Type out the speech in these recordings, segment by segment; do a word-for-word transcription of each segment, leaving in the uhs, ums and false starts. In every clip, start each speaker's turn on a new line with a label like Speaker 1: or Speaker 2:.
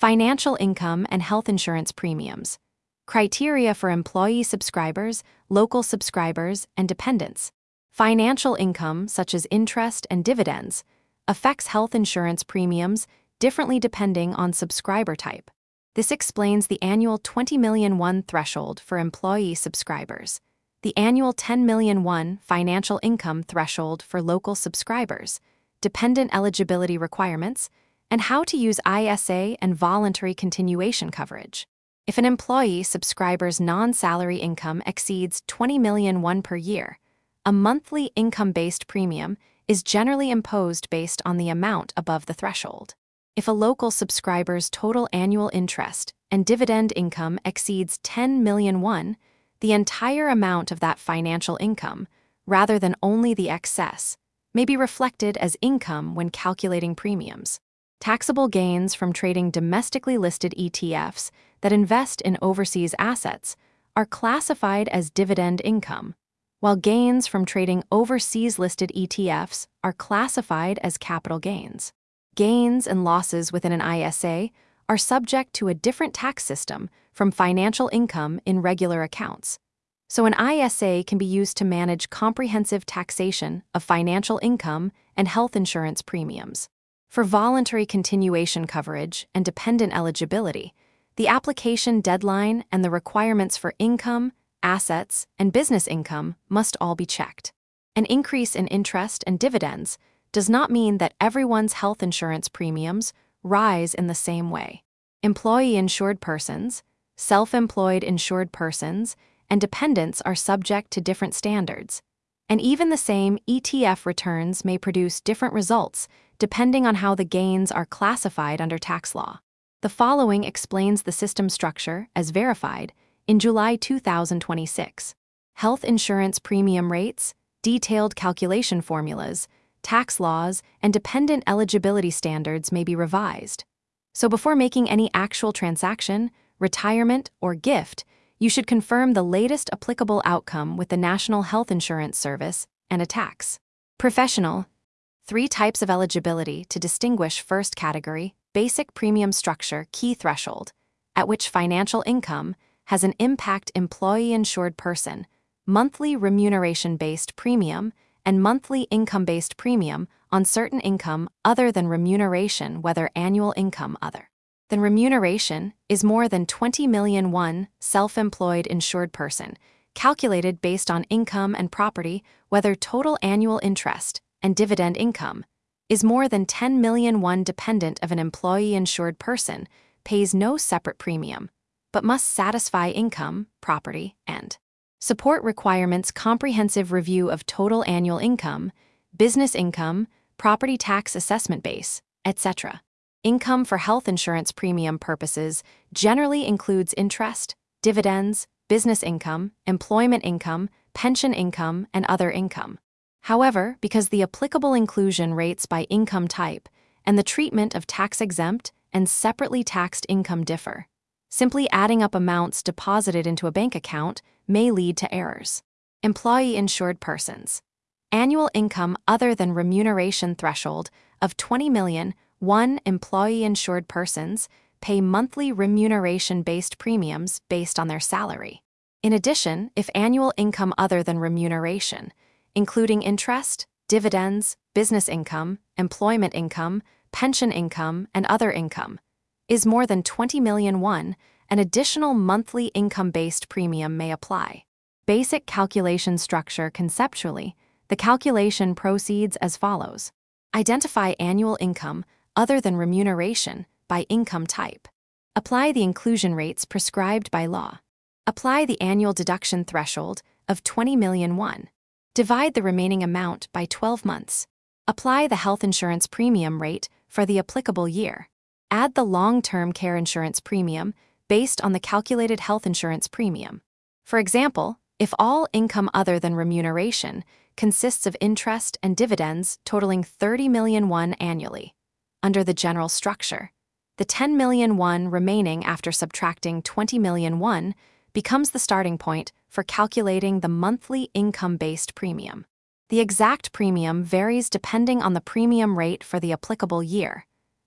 Speaker 1: Financial income and health insurance premiums. Criteria for employee subscribers, local subscribers, and dependents. Financial income, such as interest and dividends, affects health insurance premiums differently depending on subscriber type. This explains the annual twenty million won threshold for employee subscribers, the annual ten million won financial income threshold for local subscribers, dependent eligibility requirements, and how to use I S A and voluntary continuation coverage. If an employee subscriber's non-salary income exceeds twenty million won per year, a monthly income-based premium is generally imposed based on the amount above the threshold. If a local subscriber's total annual interest and dividend income exceeds ten million won, the entire amount of that financial income, rather than only the excess, may be reflected as income when calculating premiums. Taxable gains from trading domestically listed E T Fs that invest in overseas assets are classified as dividend income, while gains from trading overseas listed E T Fs are classified as capital gains. Gains and losses within an I S A are subject to a different tax system from financial income in regular accounts. So an I S A can be used to manage comprehensive taxation of financial income and health insurance premiums. For voluntary continuation coverage and dependent eligibility, the application deadline and the requirements for income, assets, and business income must all be checked. An increase in interest and dividends does not mean that everyone's health insurance premiums rise in the same way. Employee-insured persons, self-employed insured persons, and dependents are subject to different standards, and even the same E T F returns may produce different results depending on how the gains are classified under tax law. The following explains the system structure as verified in July two thousand twenty-six. Health insurance premium rates, detailed calculation formulas, tax laws, and dependent eligibility standards may be revised. So before making any actual transaction, retirement, or gift, you should confirm the latest applicable outcome with the National Health Insurance Service and a tax. Professional. Three types of eligibility to distinguish first category, basic premium structure key threshold, at which financial income has an impact employee-insured person, monthly remuneration-based premium, and monthly income-based premium on certain income other than remuneration, whether annual income other than remuneration is more than twenty million won self-employed insured person, calculated based on income and property, whether total annual interest and dividend income is more than ten million won dependent of an employee-insured person, pays no separate premium, but must satisfy income, property, and support requirements comprehensive review of total annual income, business income, property tax assessment base, et cetera. Income for health insurance premium purposes generally includes interest, dividends, business income, employment income, pension income, and other income. However, because the applicable inclusion rates by income type and the treatment of tax-exempt and separately taxed income differ, simply adding up amounts deposited into a bank account may lead to errors. Employee-insured persons. Annual income other than remuneration threshold of twenty million won employee-insured persons pay monthly remuneration-based premiums based on their salary. In addition, if annual income other than remuneration, including interest, dividends, business income, employment income, pension income, and other income, is more than twenty million won, an additional monthly income-based premium may apply. Basic calculation structure conceptually, the calculation proceeds as follows. Identify annual income other than remuneration by income type. Apply the inclusion rates prescribed by law. Apply the annual deduction threshold of twenty million won. Divide the remaining amount by twelve months. Apply the health insurance premium rate for the applicable year. Add the long-term care insurance premium based on the calculated health insurance premium. For example, if all income other than remuneration consists of interest and dividends totaling thirty million won annually, under the general structure, the ten million won remaining after subtracting twenty million won becomes the starting point for calculating the monthly income-based premium. The exact premium varies depending on the premium rate for the applicable year.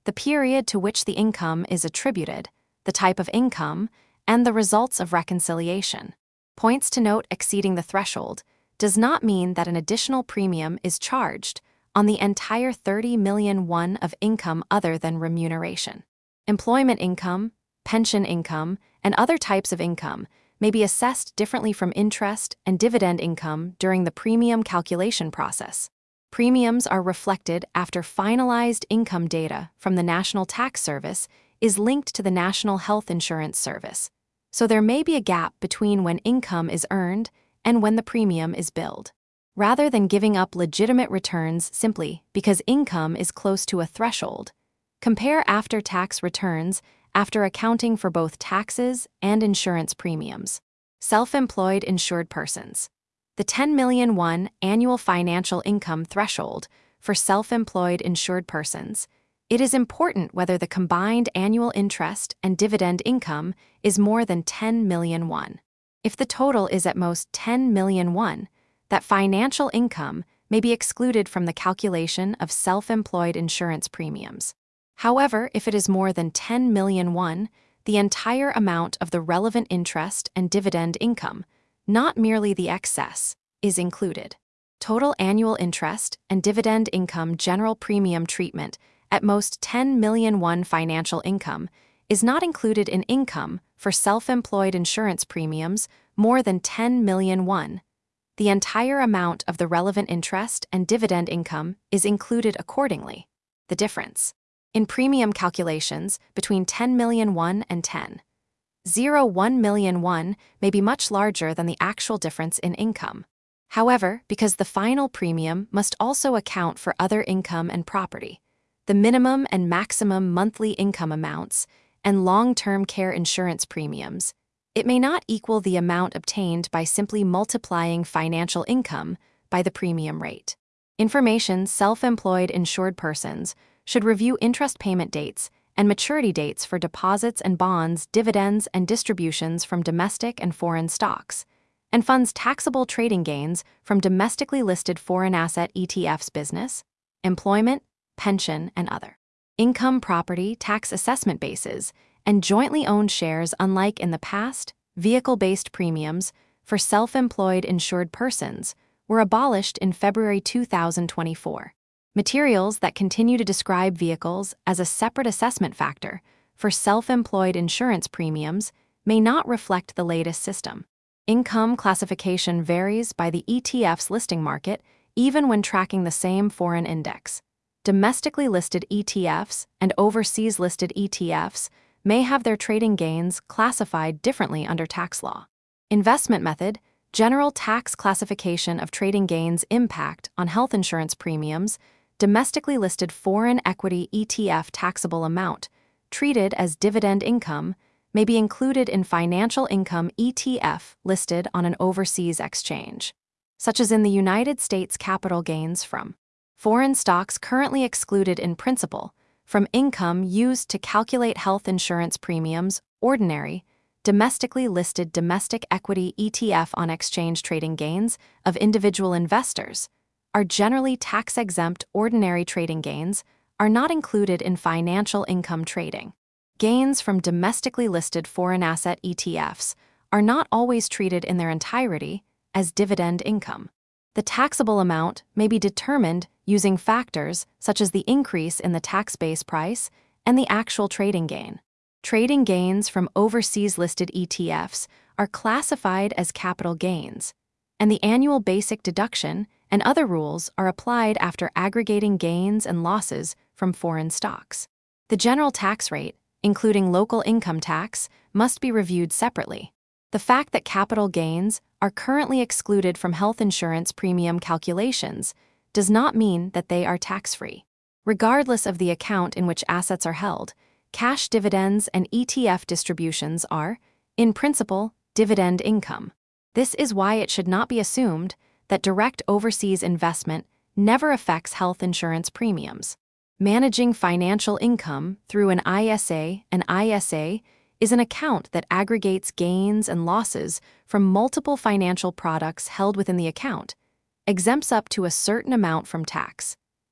Speaker 1: the period to which the income is attributed, the type of income, and the results of reconciliation. Points to note: exceeding the threshold does not mean that an additional premium is charged on the entire thirty million won of income other than remuneration. Employment income, pension income, and other types of income may be assessed differently from interest and dividend income during the premium calculation process. Premiums are reflected after finalized income data from the National Tax Service is linked to the National Health Insurance Service, so there may be a gap between when income is earned and when the premium is billed. Rather than giving up legitimate returns simply because income is close to a threshold, compare after-tax returns after accounting for both taxes and insurance premiums. Self-employed insured persons. The ten million won annual financial income threshold for self-employed insured persons. It is important whether the combined annual interest and dividend income is more than ten million won. If the total is at most ten million won, that financial income may be excluded from the calculation of self-employed insurance premiums. However, if it is more than ten million won, the entire amount of the relevant interest and dividend income, not merely the excess, is included. Total annual interest and dividend income general premium treatment at most ten million won financial income is not included in income for self-employed insurance premiums more than ten million won. The entire amount of the relevant interest and dividend income is included accordingly. The difference in premium calculations between ten million won and ten point zero one million won may be much larger than the actual difference in income. However, because the final premium must also account for other income and property, the minimum and maximum monthly income amounts, and long-term care insurance premiums, it may not equal the amount obtained by simply multiplying financial income by the premium rate. Information: self-employed insured persons should review interest payment dates and maturity dates for deposits and bonds, dividends and distributions from domestic and foreign stocks, and funds taxable trading gains from domestically listed foreign asset E T Fs business, employment, pension, and other income property tax assessment bases, and jointly owned shares. Unlike in the past, vehicle-based premiums for self-employed insured persons were abolished in February two thousand twenty-four. Materials that continue to describe vehicles as a separate assessment factor for self-employed insurance premiums may not reflect the latest system. Income classification varies by the E T F's listing market even when tracking the same foreign index. Domestically listed E T Fs and overseas listed E T Fs may have their trading gains classified differently under tax law. Investment method: general tax classification of trading gains impact on health insurance premiums. Domestically listed foreign equity E T F taxable amount, treated as dividend income, may be included in financial income E T F listed on an overseas exchange, such as in the United States. Capital gains from foreign stocks currently excluded in principle from income used to calculate health insurance premiums. Ordinary, domestically listed domestic equity E T F on exchange trading gains of individual investors are generally tax-exempt. Ordinary trading gains are not included in financial income trading. Gains from domestically listed foreign asset E T Fs are not always treated in their entirety as dividend income. The taxable amount may be determined using factors such as the increase in the tax base price and the actual trading gain. Trading gains from overseas listed E T Fs are classified as capital gains, and the annual basic deduction and other rules are applied after aggregating gains and losses from foreign stocks. The general tax rate, including local income tax, must be reviewed separately. The fact that capital gains are currently excluded from health insurance premium calculations does not mean that they are tax-free. Regardless of the account in which assets are held, cash dividends and E T F distributions are, in principle, dividend income. This is why it should not be assumed that direct overseas investment never affects health insurance premiums. Managing financial income through an I S A. An I S A is an account that aggregates gains and losses from multiple financial products held within the account, exempts up to a certain amount from tax,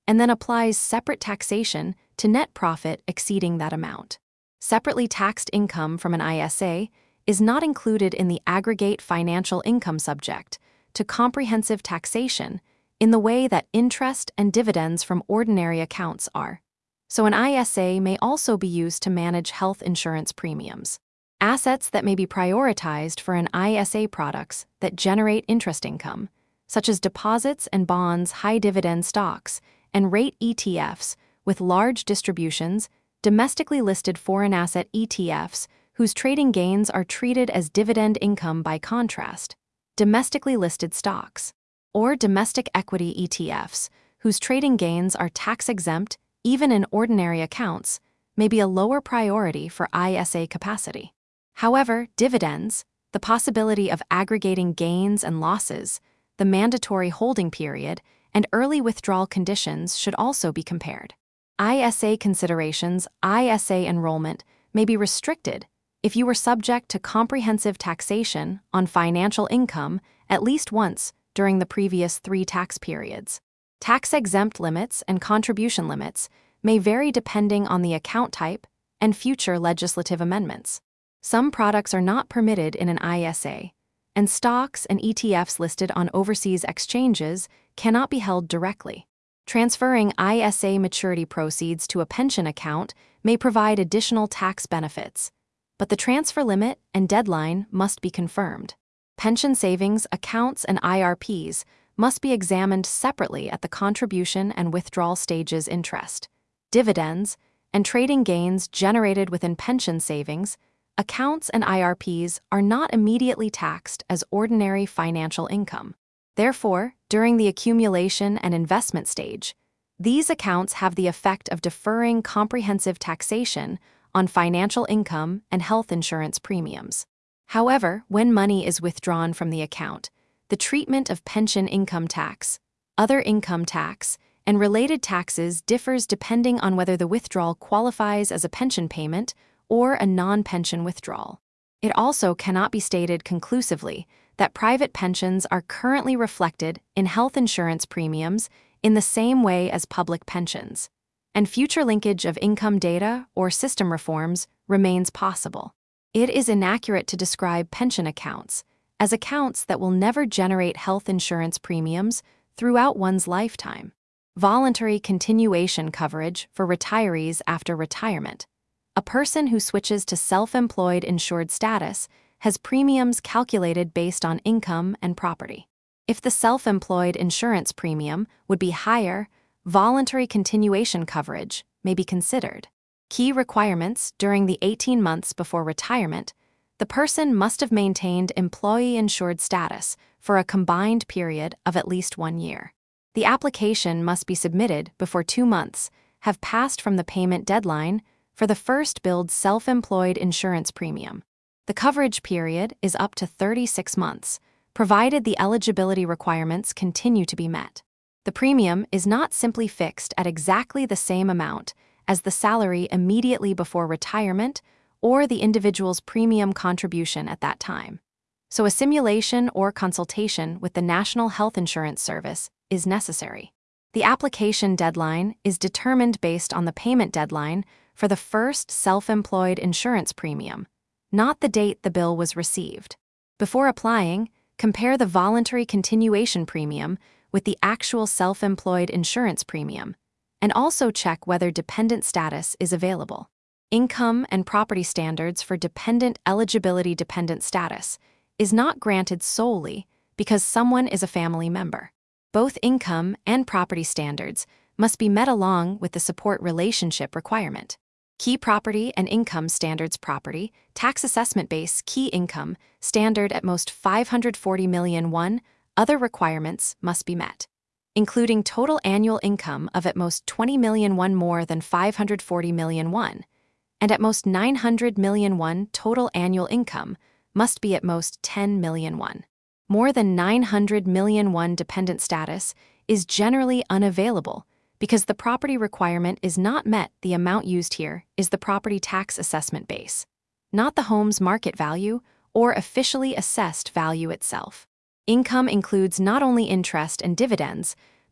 Speaker 1: and then applies separate taxation to net profit exceeding that amount. Separately taxed income from an I S A is not included in the aggregate financial income subject to comprehensive taxation in the way that interest and dividends from ordinary accounts are. So an I S A may also be used to manage health insurance premiums. Assets that may be prioritized for an I S A products that generate interest income, such as deposits and bonds, high dividend stocks, and rate E T Fs with large distributions, domestically listed foreign asset E T Fs whose trading gains are treated as dividend income by contrast, domestically listed stocks, or domestic equity E T Fs whose trading gains are tax-exempt even in ordinary accounts, may be a lower priority for I S A capacity. However, dividends, the possibility of aggregating gains and losses, the mandatory holding period, and early withdrawal conditions should also be compared. I S A considerations, I S A enrollment may be restricted if you were subject to comprehensive taxation on financial income at least once during the previous three tax periods. Tax-exempt limits and contribution limits may vary depending on the account type and future legislative amendments. Some products are not permitted in an I S A, and stocks and E T Fs listed on overseas exchanges cannot be held directly. Transferring I S A maturity proceeds to a pension account may provide additional tax benefits, but the transfer limit and deadline must be confirmed. Pension savings accounts and I R Ps must be examined separately at the contribution and withdrawal stages. Interest, dividends, and trading gains generated within pension savings accounts and I R Ps are not immediately taxed as ordinary financial income. Therefore, during the accumulation and investment stage, these accounts have the effect of deferring comprehensive taxation on financial income and health insurance premiums. However, when money is withdrawn from the account, the treatment of pension income tax, other income tax, and related taxes differs depending on whether the withdrawal qualifies as a pension payment or a non-pension withdrawal. It also cannot be stated conclusively that private pensions are currently reflected in health insurance premiums in the same way as public pensions, and future linkage of income data or system reforms remains possible. It is inaccurate to describe pension accounts as accounts that will never generate health insurance premiums throughout one's lifetime. Voluntary continuation coverage for retirees after retirement. A person who switches to self-employed insured status has premiums calculated based on income and property. If the self-employed insurance premium would be higher, voluntary continuation coverage may be considered. Key requirements during the eighteen months before retirement, the person must have maintained employee-insured status for a combined period of at least one year. The application must be submitted before two months have passed from the payment deadline for the first billed self-employed insurance premium. The coverage period is up to thirty-six months, provided the eligibility requirements continue to be met. The premium is not simply fixed at exactly the same amount as the salary immediately before retirement or the individual's premium contribution at that time. So a simulation or consultation with the National Health Insurance Service is necessary. The application deadline is determined based on the payment deadline for the first self-employed insurance premium, not the date the bill was received. Before applying, compare the voluntary continuation premium with the actual self-employed insurance premium, and also check whether dependent status is available. Income and property standards for dependent eligibility. Dependent status is not granted solely because someone is a family member. Both income and property standards must be met along with the support relationship requirement. Key property and income standards. Property, tax assessment base, key income, standard at most five hundred forty million won. Other requirements must be met, including total annual income of at most twenty million won more than five hundred forty million won, and at most nine hundred million won. Total annual income must be at most ten million won. More than nine hundred million won. Dependent status is generally unavailable because the property requirement is not met. The amount used here is the property tax assessment base, not the home's market value or officially assessed value itself. Income includes not only interest and dividends,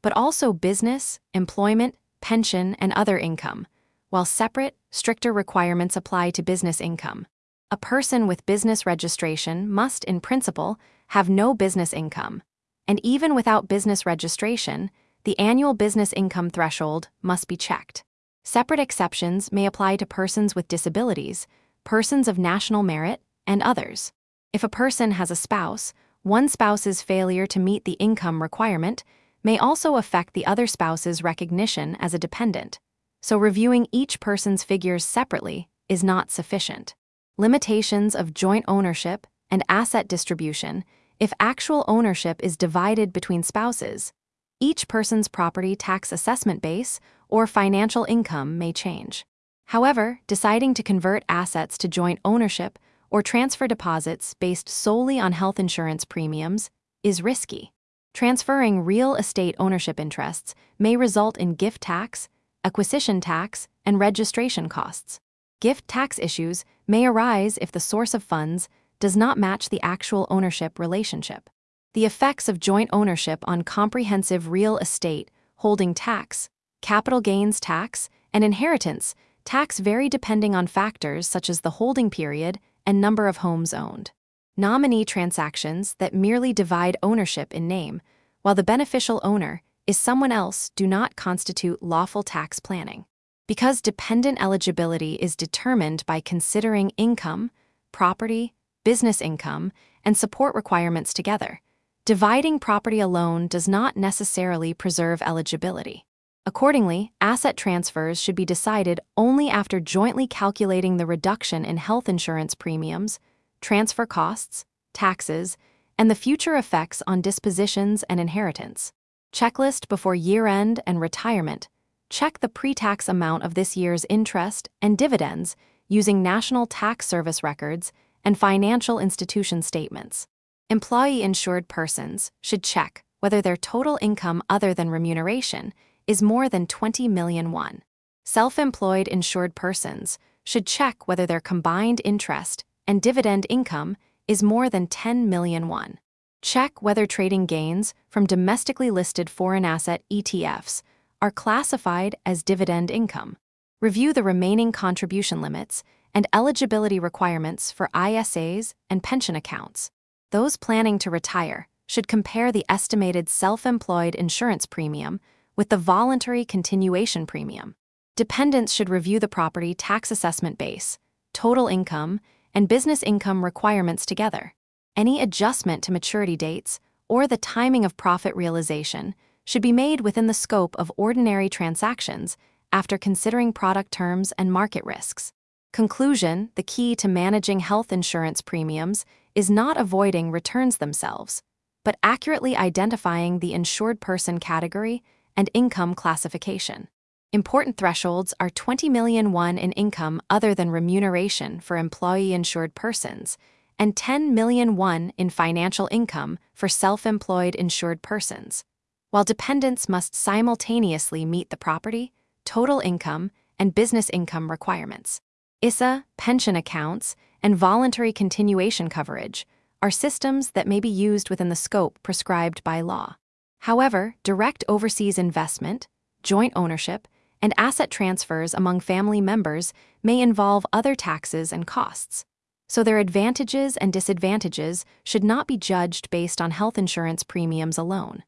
Speaker 1: but also business, employment, pension, and other income, while separate, stricter requirements apply to business income. A person with business registration must, in principle, have no business income, and even without business registration, the annual business income threshold must be checked. Separate exceptions may apply to persons with disabilities, persons of national merit, and others. If a person has a spouse, one spouse's failure to meet the income requirement may also affect the other spouse's recognition as a dependent, so reviewing each person's figures separately is not sufficient. Limitations of joint ownership and asset distribution. If actual ownership is divided between spouses, each person's property tax assessment base or financial income may change. However, deciding to convert assets to joint ownership or transfer deposits based solely on health insurance premiums is risky. Transferring real estate ownership interests may result in gift tax, acquisition tax, and registration costs. Gift tax issues may arise if the source of funds does not match the actual ownership relationship. The effects of joint ownership on comprehensive real estate holding tax, capital gains tax, and inheritance tax vary depending on factors such as the holding period and number of homes owned. Nominee transactions that merely divide ownership in name, while the beneficial owner is someone else, do not constitute lawful tax planning. Because dependent eligibility is determined by considering income, property, business income, and support requirements together, dividing property alone does not necessarily preserve eligibility. Accordingly, asset transfers should be decided only after jointly calculating the reduction in health insurance premiums, transfer costs, taxes, and the future effects on dispositions and inheritance. Checklist before year-end and retirement. Check the pre-tax amount of this year's interest and dividends using National Tax Service records and financial institution statements. Employee-insured persons should check whether their total income other than remuneration is more than twenty million won. Self-employed insured persons should check whether their combined interest and dividend income is more than ten million won. Check whether trading gains from domestically listed foreign asset E T Fs are classified as dividend income. Review the remaining contribution limits and eligibility requirements for I S As and pension accounts. Those planning to retire should compare the estimated self-employed insurance premium with the voluntary continuation premium. Dependents should review the property tax assessment base, total income, and business income requirements together. Any adjustment to maturity dates or the timing of profit realization should be made within the scope of ordinary transactions after considering product terms and market risks. Conclusion: the key to managing health insurance premiums is not avoiding returns themselves, but accurately identifying the insured person category and income classification. Important thresholds are twenty million won in income other than remuneration for employee-insured persons and ten million won in financial income for self-employed insured persons, while dependents must simultaneously meet the property, total income, and business income requirements. I S A, pension accounts, and voluntary continuation coverage are systems that may be used within the scope prescribed by law. However, direct overseas investment, joint ownership, and asset transfers among family members may involve other taxes and costs, so their advantages and disadvantages should not be judged based on health insurance premiums alone.